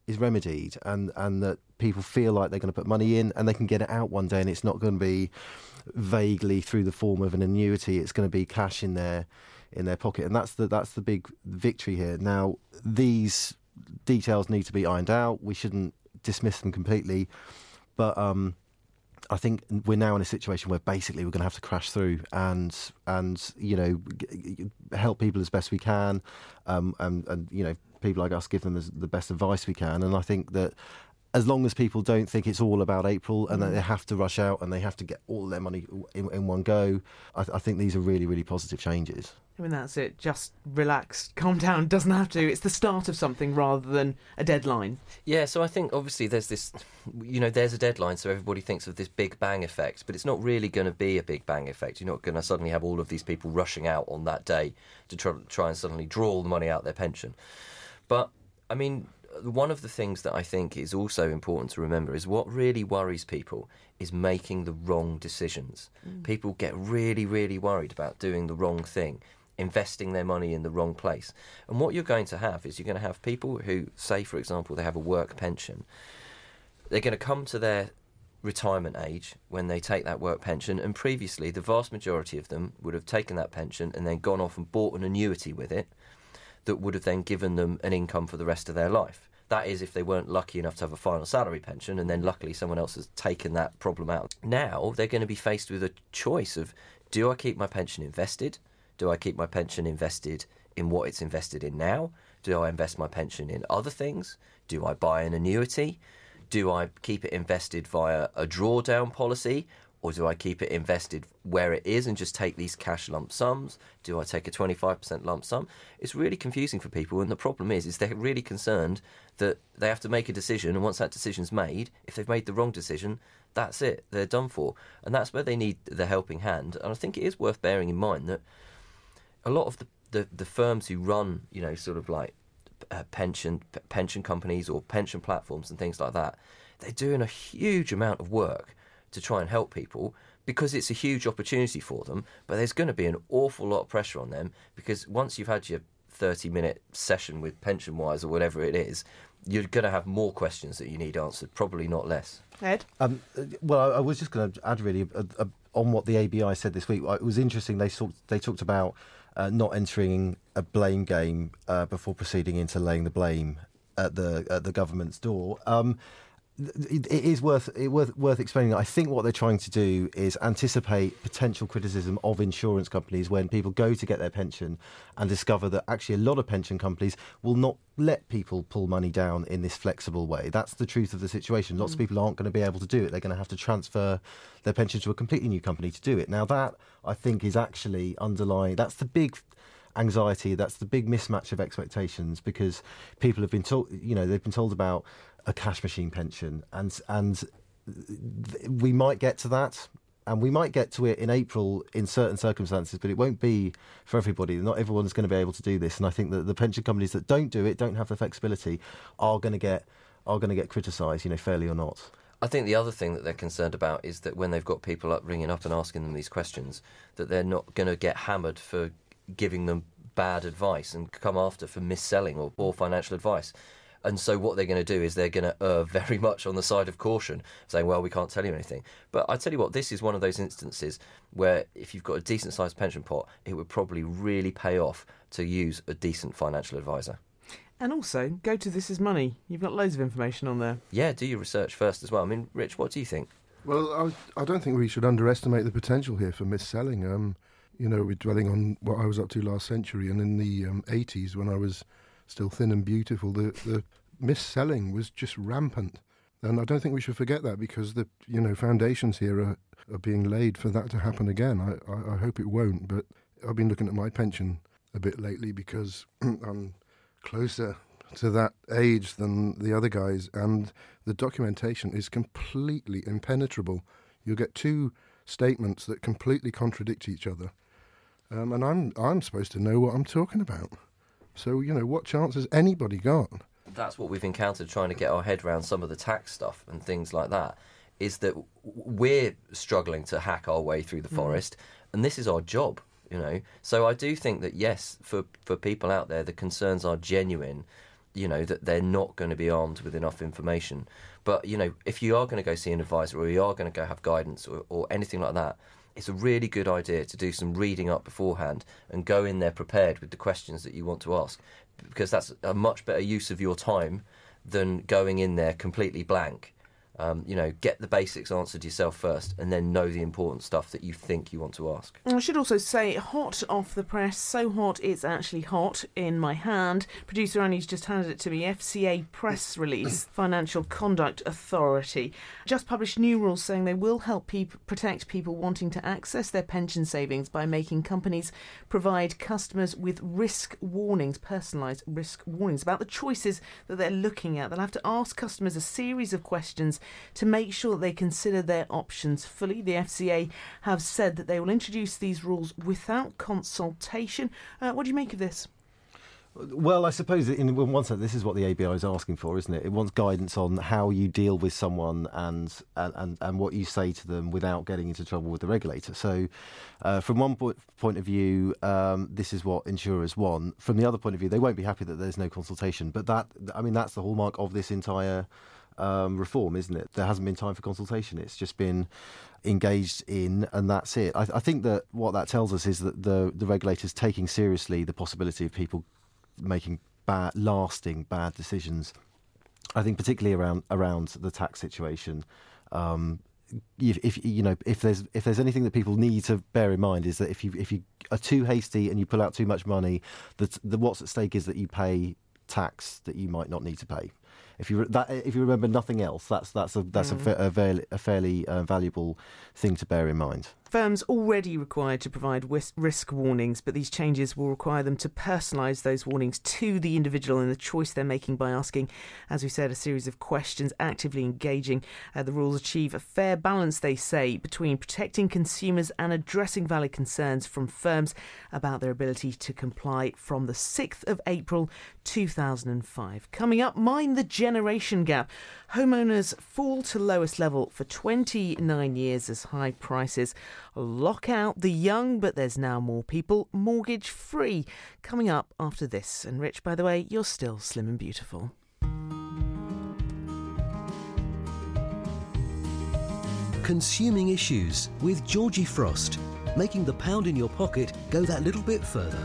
Speaker 3: is remedied, and, and that people feel like they're going to put money in and they can get it out one day, and it's not going to be vaguely through the form of an annuity. It's going to be cash in their in their pocket, and that's the that's the big victory here. Now, these details need to be ironed out. We shouldn't dismiss them completely, but um, I think we're now in a situation where basically we're going to have to crash through and and you know g- help people as best we can, um, and and you know people like us give them as, the best advice we can. And I think that as long as people don't think it's all about April and that they have to rush out and they have to get all their money in, in one go, I, I think these are really, really positive changes.
Speaker 1: I mean, that's it. Just relax, calm down. Doesn't have to. It's the start of something rather than a deadline.
Speaker 2: Yeah, so I think obviously there's this, you know, there's a deadline, so everybody thinks of this big bang effect, but it's not really going to be a big bang effect. You're not going to suddenly have all of these people rushing out on that day to try, try and suddenly draw all the money out of their pension. But, I mean, one of the things that I think is also important to remember is what really worries people is making the wrong decisions. Mm. People get really, really worried about doing the wrong thing, investing their money in the wrong place. And what you're going to have is you're going to have people who, say, for example, they have a work pension. They're going to come to their retirement age when they take that work pension, and previously the vast majority of them would have taken that pension and then gone off and bought an annuity with it that would have then given them an income for the rest of their life. That is if they weren't lucky enough to have a final salary pension, and then luckily someone else has taken that problem out. Now they're going to be faced with a choice of, do I keep my pension invested? Do I keep my pension invested in what it's invested in now? Do I invest my pension in other things? Do I buy an annuity? Do I keep it invested via a drawdown policy? Or do I keep it invested where it is and just take these cash lump sums? Do I take a twenty-five percent lump sum? It's really confusing for people, and the problem is, is they're really concerned that they have to make a decision, and once that decision's made, if they've made the wrong decision, that's it, they're done for. And that's where they need the helping hand. And I think it is worth bearing in mind that a lot of the, the, the firms who run, you know, sort of like uh, pension p- pension companies or pension platforms and things like that, they're doing a huge amount of work to try and help people because it's a huge opportunity for them, but there's going to be an awful lot of pressure on them because once you've had your thirty minute session with PensionWise or whatever it is, you're going to have more questions that you need answered, probably not less.
Speaker 1: Ed?
Speaker 3: Um, well, I, I was just going to add really a, a, on what the A B I said this week. It was interesting. They talked, they talked about uh, not entering a blame game uh, before proceeding into laying the blame at the at the government's door. Um, It is worth it worth worth explaining. I think what they're trying to do is anticipate potential criticism of insurance companies when people go to get their pension and discover that actually a lot of pension companies will not let people pull money down in this flexible way. That's the truth of the situation. Lots mm. of people aren't going to be able to do it. They're going to have to transfer their pension to a completely new company to do it. Now that, I think, is actually underlying. That's the big anxiety. That's the big mismatch of expectations, because people have been told, you know, they've been told about a cash machine pension, and and we might get to that, and we might get to it in April in certain circumstances, but it won't be for everybody. Not everyone's going to be able to do this, and I think that the pension companies that don't do it, don't have the flexibility, are going to get are going to get criticised, you know, fairly or not.
Speaker 2: I think the other thing that they're concerned about is that when they've got people up ringing up and asking them these questions, that they're not going to get hammered for giving them bad advice and come after for mis-selling or poor financial advice. And so what they're going to do is they're going to err very much on the side of caution, saying, well, we can't tell you anything. But I tell you what, this is one of those instances where if you've got a decent-sized pension pot, it would probably really pay off to use a decent financial advisor.
Speaker 1: And also, go to This Is Money. You've got loads of information on there.
Speaker 2: Yeah, do your research first as well. I mean, Rich, what do you think?
Speaker 4: Well, I, I don't think we should underestimate the potential here for mis-selling. Um, you know, we're dwelling on what I was up to last century, and in the um, eighties, when I was still thin and beautiful, the, the mis-selling was just rampant. And I don't think we should forget that, because the you know foundations here are, are being laid for that to happen again. I, I, I hope it won't, but I've been looking at my pension a bit lately because I'm closer to that age than the other guys, and the documentation is completely impenetrable. You'll get two statements that completely contradict each other, um, and I'm I'm supposed to know what I'm talking about. So, you know, what chance has anybody got?
Speaker 2: That's what we've encountered trying to get our head around some of the tax stuff and things like that, is that we're struggling to hack our way through the mm. forest, and this is our job, you know. So I do think that, yes, for, for people out there, the concerns are genuine. you know, that they're not going to be armed with enough information. But, you know, if you are going to go see an advisor or you are going to go have guidance or, or anything like that, it's a really good idea to do some reading up beforehand and go in there prepared with the questions that you want to ask, because that's a much better use of your time than going in there completely blank. Um, you know, get the basics answered yourself first and then know the important stuff that you think you want to ask.
Speaker 1: I should also say, hot off the press, so hot it's actually hot in my hand. Producer Annie's just handed it to me. F C A press release, Financial Conduct Authority, just published new rules saying they will help peop- protect people wanting to access their pension savings by making companies provide customers with risk warnings, personalised risk warnings about the choices that they're looking at. They'll have to ask customers a series of questions to make sure that they consider their options fully. The F C A have said that they will introduce these rules without consultation. Uh, what do you make of this?
Speaker 3: Well, I suppose in one sense, this is what the A B I is asking for, isn't it? It wants guidance on how you deal with someone and and, and, and what you say to them without getting into trouble with the regulator. So uh, from one point, point of view, um, this is what insurers want. From the other point of view, they won't be happy that there's no consultation. But that, I mean, that's the hallmark of this entire Um, reform, isn't it? There hasn't been time for consultation. It's just been engaged in, and that's it. I, I think that what that tells us is that the the regulator's taking seriously the possibility of people making bad, lasting bad decisions. I think particularly around around the tax situation. Um, if, if you know, if there's if there's anything that people need to bear in mind is that if you if you are too hasty and you pull out too much money, that the what's at stake is that you pay tax that you might not need to pay. If you that if you remember nothing else, that's that's a that's mm. a, a, fairly, a fairly uh, valuable thing to bear in mind.
Speaker 1: Firms already required to provide risk warnings, but these changes will require them to personalise those warnings to the individual and the choice they're making by asking, as we said, a series of questions, actively engaging. Uh, the rules achieve a fair balance, they say, between protecting consumers and addressing valid concerns from firms about their ability to comply from the sixth of April two thousand five. Coming up, mind the generation gap. Homeowners fall to lowest level for twenty-nine years as high prices lock out the young, but there's now more people mortgage free. Coming up after this. And Rich, by the way, you're still slim and beautiful.
Speaker 8: Consuming Issues with Georgie Frost, making the pound in your pocket go that little bit further.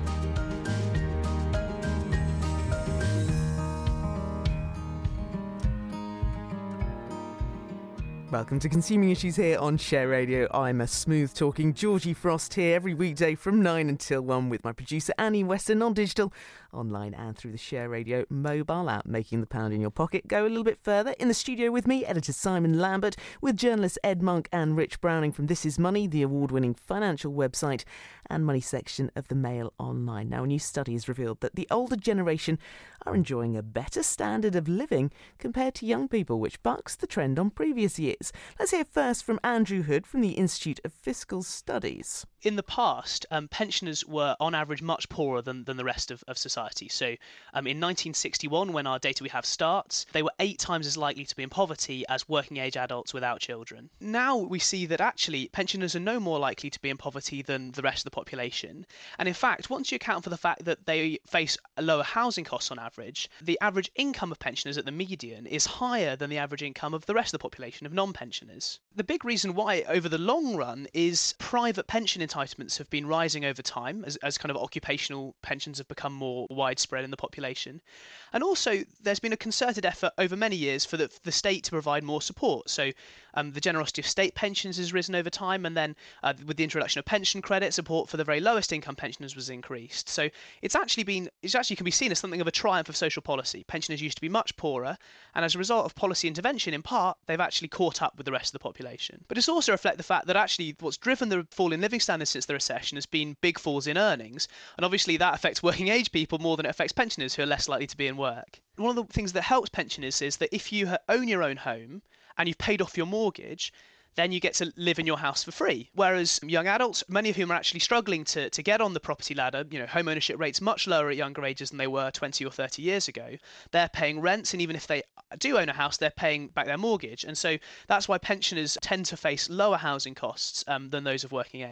Speaker 1: Welcome to Consuming Issues here on Share Radio. I'm a smooth-talking Georgie Frost here every weekday from nine until one with my producer Annie Weston on digital, online and through the Share Radio mobile app, making the pound in your pocket go a little bit further. In the studio with me, editor Simon Lambert, with journalists Ed Monk and Rich Browning from This Is Money, the award-winning financial website and money section of the Mail Online. Now, a new study has revealed that the older generation are enjoying a better standard of living compared to young people, which bucks the trend on previous years. Let's hear first from Andrew Hood from the Institute of Fiscal Studies.
Speaker 11: In the past, um, pensioners were on average much poorer than, than the rest of, of society. So um, in nineteen sixty-one, when our data we have starts, they were eight times as likely to be in poverty as working age adults without children. Now we see that actually pensioners are no more likely to be in poverty than the rest of the population. And in fact, once you account for the fact that they face lower housing costs on average, the average income of pensioners at the median is higher than the average income of the rest of the population of non-pensioners. The big reason why over the long run is private pension entitlements have been rising over time as, as kind of occupational pensions have become more widespread in the population. And also there's been a concerted effort over many years for the, the state to provide more support. So um, the generosity of state pensions has risen over time, and then uh, with the introduction of pension credit, support for the very lowest income pensioners was increased. So it's actually been, it actually can be seen as something of a triumph of social policy. Pensioners used to be much poorer, and as a result of policy intervention, in part, they've actually caught up with the rest of the population. But it's also reflect the fact that actually what's driven the fall in living standards since the recession has been big falls in earnings, and obviously that affects working age people more than it affects pensioners, who are less likely to be in work. One of the things that helps pensioners is that if you own your own home and you've paid off your mortgage, then you get to live in your house for free. Whereas young adults, many of whom are actually struggling to, to get on the property ladder, you know, home ownership rates much lower at younger ages than they were twenty or thirty years ago. They're paying rents, and even if they do own a house, they're paying back their mortgage. And so that's why pensioners tend to face lower housing costs um, than those of working age.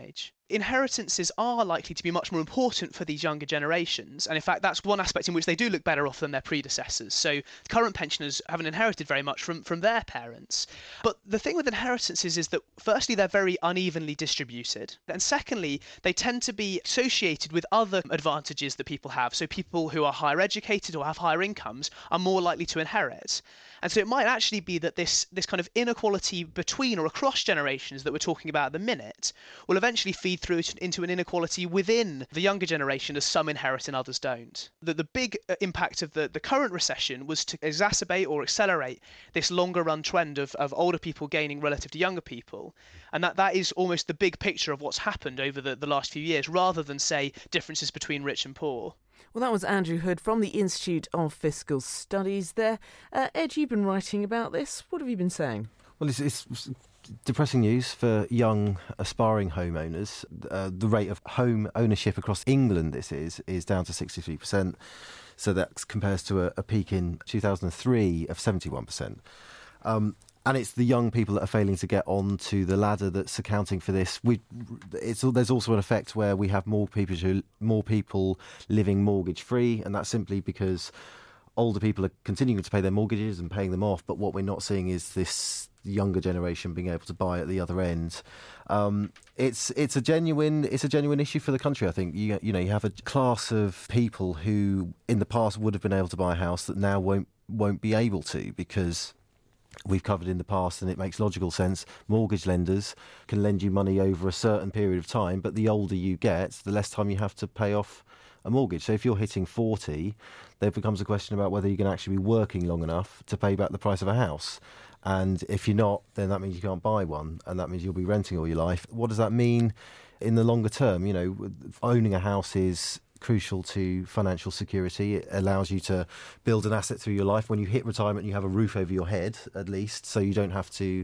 Speaker 11: inheritances are likely to be much more important for these younger generations. And in fact, that's one aspect in which they do look better off than their predecessors. So current pensioners haven't inherited very much from, from their parents. But the thing with inheritances is that, firstly, they're very unevenly distributed. And secondly, they tend to be associated with other advantages that people have. So people who are higher educated or have higher incomes are more likely to inherit. And so it might actually be that this, this kind of inequality between or across generations that we're talking about at the minute will eventually feed through to, into an inequality within the younger generation, as some inherit and others don't. The, the big impact of the, the current recession was to exacerbate or accelerate this longer run trend of, of older people gaining relative to younger people. And that, that is almost the big picture of what's happened over the, the last few years, rather than, say, differences between rich and poor.
Speaker 1: Well, that was Andrew Hood from the Institute of Fiscal Studies there. Uh, Ed, you've been writing about this. What have you been saying?
Speaker 3: Well, it's, it's depressing news for young, aspiring homeowners. Uh, the rate of home ownership across England, this is, is down to sixty-three percent. So that compares to a, a peak in two thousand three of seventy-one percent. Um, And it's the young people that are failing to get onto the ladder that's accounting for this. We, it's, there's also an effect where we have more people who, more people living mortgage free, and that's simply because older people are continuing to pay their mortgages and paying them off. But what we're not seeing is this younger generation being able to buy at the other end. Um, it's it's a genuine it's a genuine issue for the country. I think you you know you have a class of people who in the past would have been able to buy a house that now won't won't be able to, because we've covered in the past, and it makes logical sense. Mortgage lenders can lend you money over a certain period of time, but the older you get, the less time you have to pay off a mortgage. So if you're hitting forty, there becomes a question about whether you can actually be working long enough to pay back the price of a house. And if you're not, then that means you can't buy one, and that means you'll be renting all your life. What does that mean in the longer term? You know, owning a house is crucial to financial security. It allows you to build an asset through your life. When you hit retirement, you have a roof over your head, at least, so you don't have to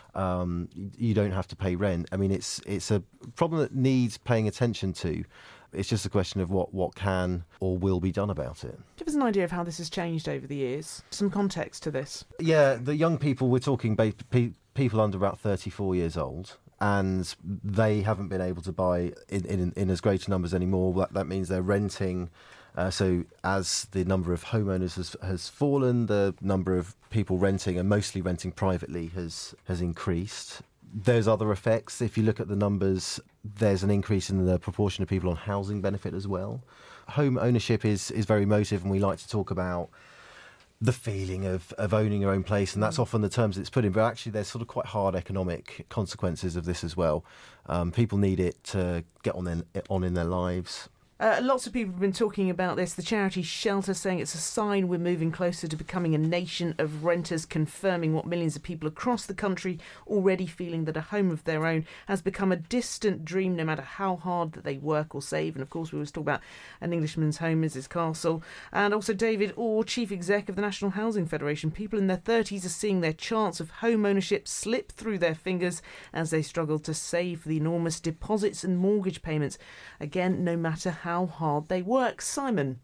Speaker 3: um, you don't have to pay rent. I mean, it's it's a problem that needs paying attention to. It's just a question of what, what can or will be done about it.
Speaker 1: Give us an idea of how this has changed over the years. Some context to this.
Speaker 3: Yeah, the young people, we're talking ba- pe- people under about thirty-four years old, and they haven't been able to buy in, in, in as great numbers anymore. That, that means they're renting. Uh, so as the number of homeowners has, has fallen, the number of people renting, and mostly renting privately, has has increased. There's other effects. If you look at the numbers, there's an increase in the proportion of people on housing benefit as well. Home ownership is, is very emotive, and we like to talk about the feeling of, of owning your own place, and that's often the terms it's put in, but actually there's sort of quite hard economic consequences of this as well. Um, people need it to get on, their, on in their lives.
Speaker 1: Uh, lots of people have been talking about this. The charity Shelter saying it's a sign we're moving closer to becoming a nation of renters, confirming what millions of people across the country already feeling that a home of their own has become a distant dream, no matter how hard that they work or save. And of course, we always talk about An Englishman's Home is His Castle. And also David Orr, Chief Exec of the National Housing Federation. People in their thirties are seeing their chance of home ownership slip through their fingers as they struggle to save for the enormous deposits and mortgage payments. Again, no matter how how hard they work. Simon?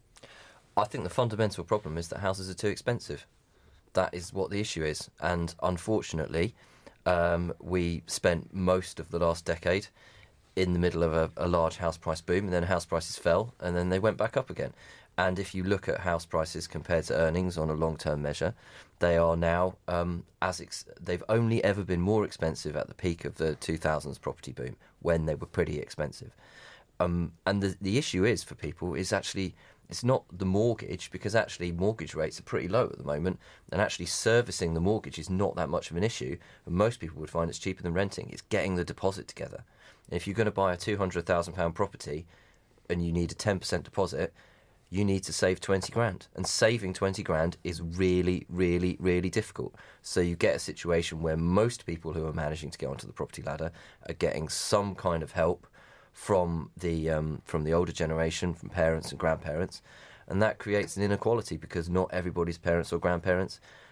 Speaker 2: I think the fundamental problem is that houses are too expensive. That is what the issue is. And unfortunately, um, we spent most of the last decade in the middle of a, a large house price boom, and then house prices fell, and then they went back up again. And if you look at house prices compared to earnings on a long-term measure, they are now um, as ex- they've only ever been more expensive at the peak of the two thousands property boom, when they were pretty expensive. Um, and the, the issue is for people is actually, it's not the mortgage, because actually mortgage rates are pretty low at the moment, and actually servicing the mortgage is not that much of an issue. And most people would find it's cheaper than renting. It's getting the deposit together. And if you're going to buy a two hundred thousand pounds property and you need a ten percent deposit, you need to save twenty grand. And saving twenty grand is really, really, really difficult. So you get a situation where most people who are managing to get onto the property ladder are getting some kind of help from the um, from the older generation, from parents and grandparents, and that creates an inequality, because not everybody's parents or grandparents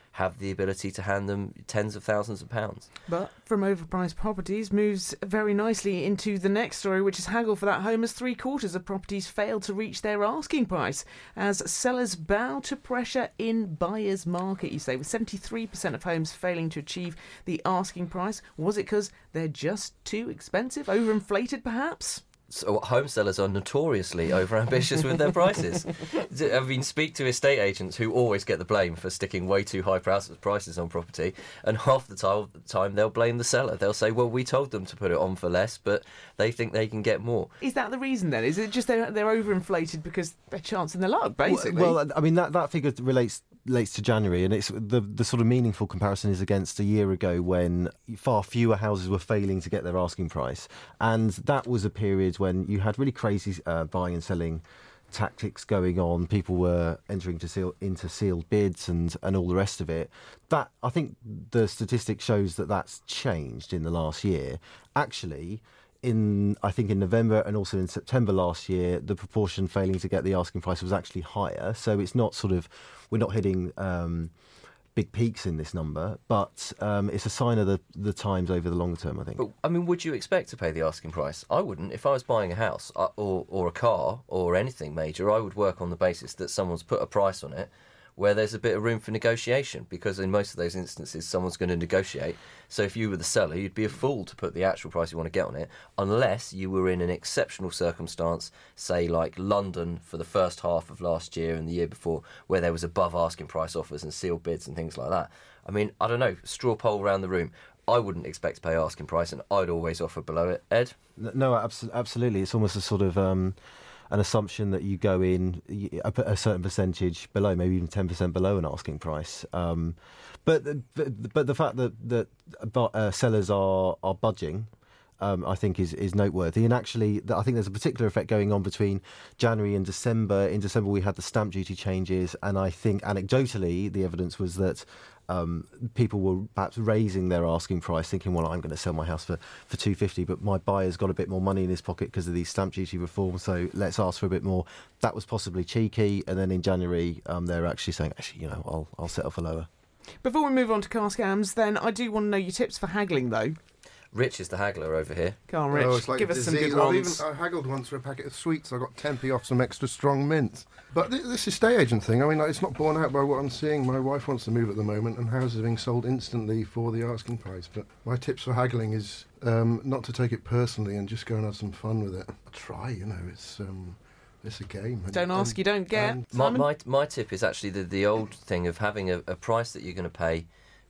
Speaker 2: have the ability to hand them tens of thousands of pounds.
Speaker 1: But from overpriced properties moves very nicely into the next story, which is haggle for that home, as three quarters of properties failed to reach their asking price as sellers bow to pressure in buyers' market, you say, with seventy-three percent of homes failing to achieve the asking price. Was it because they're just too expensive, overinflated perhaps?
Speaker 2: So home sellers are notoriously overambitious with their prices. I mean, speak to estate agents who always get the blame for sticking way too high prices on property, and half the time, time they'll blame the seller. They'll say, well, we told them to put it on for less, but they think they can get more.
Speaker 1: Is that the reason then? Is it just they're, they're overinflated because they're chancing their luck, basically?
Speaker 3: Well, I mean, that, that figure relates relates to January, and it's the the sort of meaningful comparison is against a year ago when far fewer houses were failing to get their asking price, and that was a period when you had really crazy uh, buying and selling tactics going on. People were entering to seal, into sealed bids and, and all the rest of it. That, I think the statistic shows that that's changed in the last year. Actually, in I think in November and also in September last year, the proportion failing to get the asking price was actually higher. So it's not sort of, we're not hitting um, big peaks in this number, but um, it's a sign of the, the times over the longer term, I think.
Speaker 2: But, I mean, would you expect to pay the asking price? I wouldn't. If I was buying a house uh, or, or a car or anything major, I would work on the basis that someone's put a price on it where there's a bit of room for negotiation, because in most of those instances someone's going to negotiate. So if you were the seller, you'd be a fool to put the actual price you want to get on it, unless you were in an exceptional circumstance, say like London for the first half of last year and the year before, where there was above asking price offers and sealed bids and things like that. I mean, I don't know, straw poll around the room. I wouldn't expect to pay asking price, and I'd always offer below it. Ed?
Speaker 3: No, abs- absolutely. It's almost a sort of Um an assumption that you go in a, a certain percentage below, maybe even ten percent below an asking price. Um, but, but but the fact that that uh, sellers are are budging, um, I think is is noteworthy. And actually, I think there's a particular effect going on between January and December. In December, we had the stamp duty changes, and I think anecdotally, the evidence was that Um, people were perhaps raising their asking price, thinking, well, I'm going to sell my house for, for two hundred fifty, but my buyer's got a bit more money in his pocket because of these stamp duty reforms, so let's ask for a bit more. That was possibly cheeky, and then in January, um, they're actually saying, actually, you know, I'll, I'll settle for lower.
Speaker 1: Before we move on to car scams, then, I do want to know your tips for haggling, though.
Speaker 2: Rich is the haggler over here.
Speaker 1: Come on, Rich,
Speaker 4: oh, it's like
Speaker 1: give us some good
Speaker 4: I've
Speaker 1: ones.
Speaker 4: even, I haggled once for a packet of sweets. I got ten p off some extra strong mints. But th- this estate agent thing, I mean, like, it's not borne out by what I'm seeing. My wife wants to move at the moment, and houses are being sold instantly for the asking price. But my tips for haggling is um, not to take it personally and just go and have some fun with it. Try, you know, it's... Um, It's a game. And,
Speaker 1: don't ask,
Speaker 4: and,
Speaker 1: you don't get.
Speaker 2: My, my my tip is actually the, the old thing of having a, a price that you're going to pay,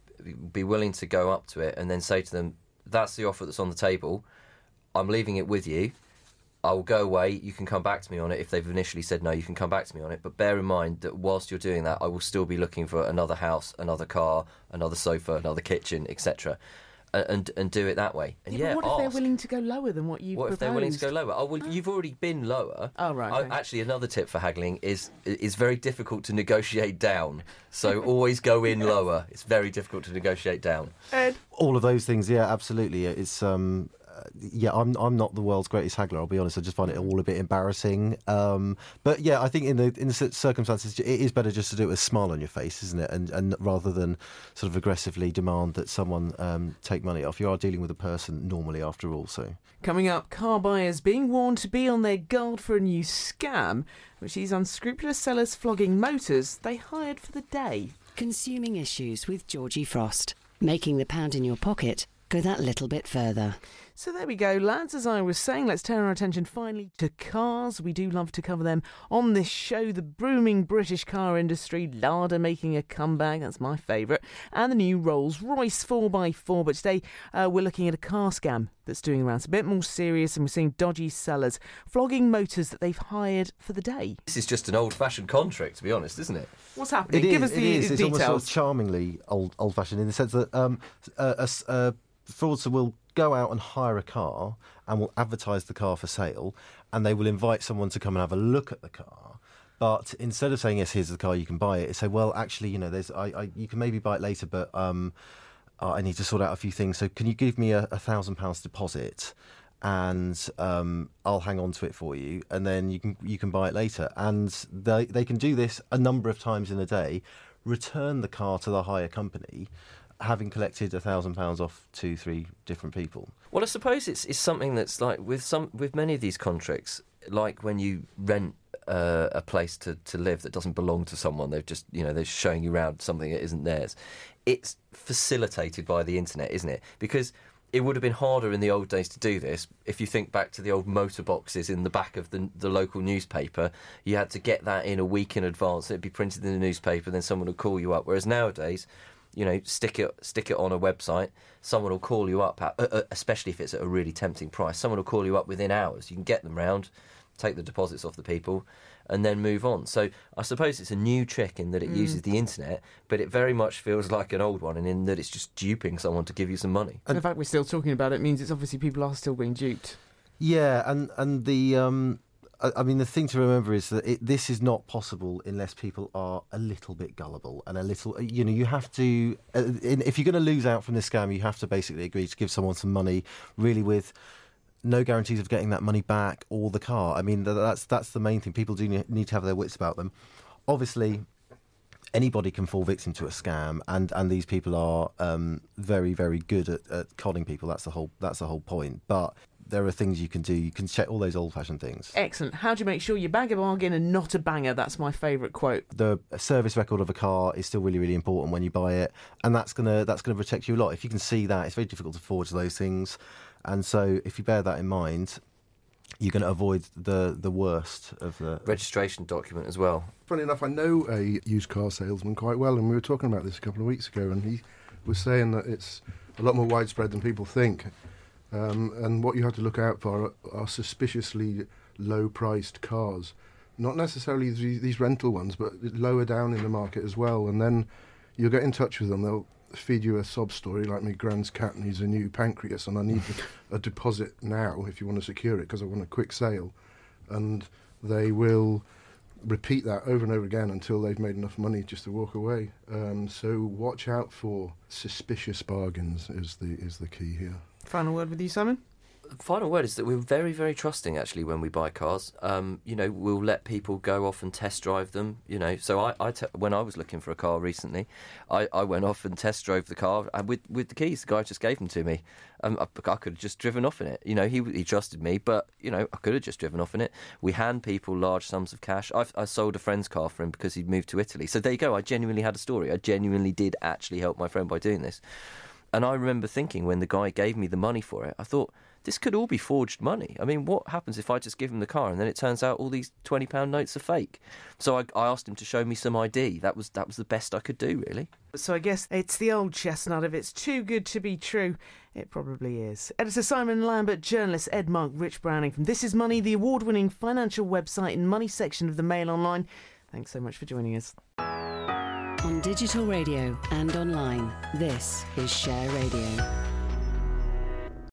Speaker 2: be willing to go up to it, and then say to them, that's the offer that's on the table, I'm leaving it with you, I will go away, you can come back to me on it. If they've initially said no, you can come back to me on it, but bear in mind that whilst you're doing that, I will still be looking for another house, another car, another sofa, another kitchen, et cetera, and and do it that way. And
Speaker 1: yeah,
Speaker 2: yeah,
Speaker 1: but what if
Speaker 2: ask.
Speaker 1: they're willing to go lower than what you've
Speaker 2: What
Speaker 1: proposed?
Speaker 2: if they're willing to go lower? Oh, well, you've already been lower.
Speaker 1: Oh, right.
Speaker 2: I,
Speaker 1: Okay.
Speaker 2: actually, another tip for haggling is it's very difficult to negotiate down. So always go in lower. It's very difficult to negotiate down.
Speaker 1: Ed?
Speaker 3: All of those things, yeah, absolutely. It's um, yeah, I'm I'm not the world's greatest haggler. I'll be honest. I just find it all a bit embarrassing. Um, but yeah, I think in the in the circumstances, it is better just to do it with a smile on your face, isn't it? And and rather than sort of aggressively demand that someone um, take money off. You are dealing with a person normally, after all. So
Speaker 1: coming up, car buyers being warned to be on their guard for a new scam, which sees unscrupulous sellers flogging motors they hired for the day.
Speaker 6: Consuming Issues with Georgie Frost, making the pound in your pocket go that little bit further.
Speaker 1: So there we go, lads. As I was saying, let's turn our attention finally to cars. We do love to cover them on this show. The booming British car industry, Lada making a comeback, that's my favourite, and the new Rolls-Royce four by four. But today uh, we're looking at a car scam that's doing around. It's a bit more serious, and we're seeing dodgy sellers flogging motors that they've hired for the day.
Speaker 2: This is just an old-fashioned contract, to be honest, isn't it?
Speaker 1: What's happening?
Speaker 3: it
Speaker 1: Give
Speaker 3: is,
Speaker 1: us
Speaker 3: it
Speaker 1: the
Speaker 3: is. It's
Speaker 1: details.
Speaker 3: almost sort of charmingly old old-fashioned in the sense that um, a, a, a fraudster will go out and hire a car and will advertise the car for sale, and they will invite someone to come and have a look at the car. But instead of saying, yes, here's the car, you can buy it, they say, well, actually, you know, there's, I, I, you can maybe buy it later, but um, I need to sort out a few things. So can you give me a, a thousand pounds deposit, and um, I'll hang on to it for you, and then you can you can buy it later. And they they can do this a number of times in a day, return the car to the hire company, having collected a thousand pounds off two, three different people.
Speaker 2: Well, I suppose it's it's something that's like with some with many of these contracts, like when you rent uh, a place to, to live that doesn't belong to someone, they've just you know they're showing you around something that isn't theirs. It's facilitated by the internet, isn't it? Because it would have been harder in the old days to do this. If you think back to the old motor boxes in the back of the, the local newspaper, you had to get that in a week in advance. It'd be printed in the newspaper, then someone would call you up. Whereas nowadays, you know, stick it stick it on a website, someone will call you up, at, uh, especially if it's at a really tempting price. Someone will call you up within hours. You can get them round, take the deposits off the people, and then move on. So I suppose it's a new trick in that it mm. uses the internet, but it very much feels like an old one, and in that it's just duping someone to give you some money.
Speaker 1: And the fact we're still talking about it means it's obviously people are still being duped.
Speaker 3: Yeah, and and the um, I, I mean the thing to remember is that it, this is not possible unless people are a little bit gullible and a little. You know, you have to uh, in, if you're going to lose out from this scam, you have to basically agree to give someone some money, really with no guarantees of getting that money back or the car. I mean, that's that's the main thing. People do need to have their wits about them. Obviously, anybody can fall victim to a scam, and, and these people are um, very, very good at, at conning people. That's the whole that's the whole point. But there are things you can do. You can check all those old-fashioned things.
Speaker 1: Excellent. How do you make sure you bag a bargain and not a banger? That's my favourite quote.
Speaker 3: The service record of a car is still really, really important when you buy it, and that's gonna that's gonna protect you a lot. If you can see that, it's very difficult to forge those things. And so if you bear that in mind, you're going to avoid the, the worst of the...
Speaker 2: Registration document as well.
Speaker 4: Funny enough, I know a used car salesman quite well, and we were talking about this a couple of weeks ago, and he was saying that it's a lot more widespread than people think. Um, and what you have to look out for are, are suspiciously low-priced cars. Not necessarily these, these rental ones, but lower down in the market as well. And then you'll get in touch with them. They'll feed you a sob story like my grand's cat needs a new pancreas and I need a deposit now if you want to secure it because I want a quick sale. And they will repeat that over and over again until they've made enough money just to walk away. Um, so watch out for suspicious bargains is the is the key here.
Speaker 1: Final word with you, Simon?
Speaker 2: Final word is that we're very, very trusting, actually, when we buy cars. Um, you know, we'll let people go off and test drive them, you know. So I, I te- when I was looking for a car recently, I, I went off and test drove the car and with, with the keys. The guy just gave them to me. Um, I, I could have just driven off in it. You know, he he trusted me, but, you know, I could have just driven off in it. We hand people large sums of cash. I've, I sold a friend's car for him because he'd moved to Italy. So there you go. I genuinely had a story. I genuinely did actually help my friend by doing this. And I remember thinking when the guy gave me the money for it, I thought, this could all be forged money. I mean, what happens if I just give him the car and then it turns out all these twenty pound notes are fake? So I, I asked him to show me some I D. That was that was the best I could do, really.
Speaker 1: So I guess it's the old chestnut. If it's too good to be true, it probably is. Editor Simon Lambert, journalist Ed Monk, Rich Browning from This Is Money, the award-winning financial website and money section of the Mail Online. Thanks so much for joining us.
Speaker 6: On digital radio and online, this is Share Radio.